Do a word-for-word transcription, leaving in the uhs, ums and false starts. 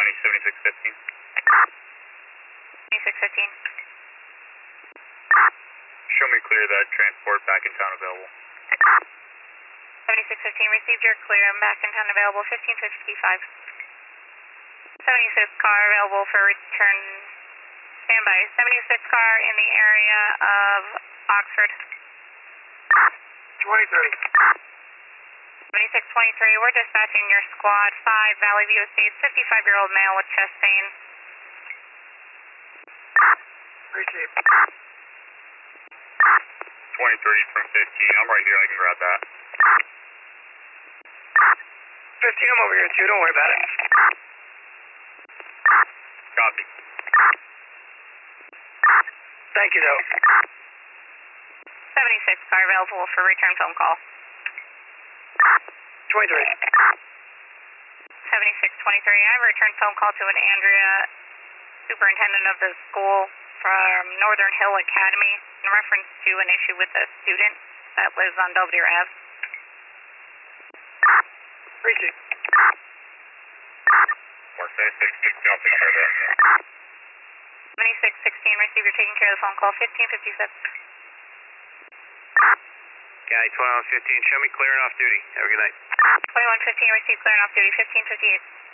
twenty, seventy-six fifteen. seventy-six fifteen. Show me clear that transport back in town available. seventy-six fifteen, received your clear and back in town available, fifteen fifty-five. seventy-six car available for return, standby. seventy-six car in the area of Oxford. twenty thirty. seventy-six twenty-three, we're dispatching your squad five, Valley View Estates, fifty-five-year-old male with chest pain. Received. twenty thirty from fifteen, I'm right here, I can grab that. fifteen, I'm over here too, don't worry about it. Copy. Thank you, though. seventy-six car available for return phone call. twenty-three. seventy-six twenty-three, I have a return phone call to an Andrea, superintendent of the school from Northern Hill Academy in reference to an issue with a student that lives on Belvedere Ave. Received. Or seventy-six sixteen, I'll take care of that. seventy-six sixteen, receive, you're taking care of the phone call, fifteen fifty-seven. County twenty-one fifteen, show me clear and off duty. Have a good night. twenty-one fifteen, receive, clear and off duty, fifteen fifty-eight.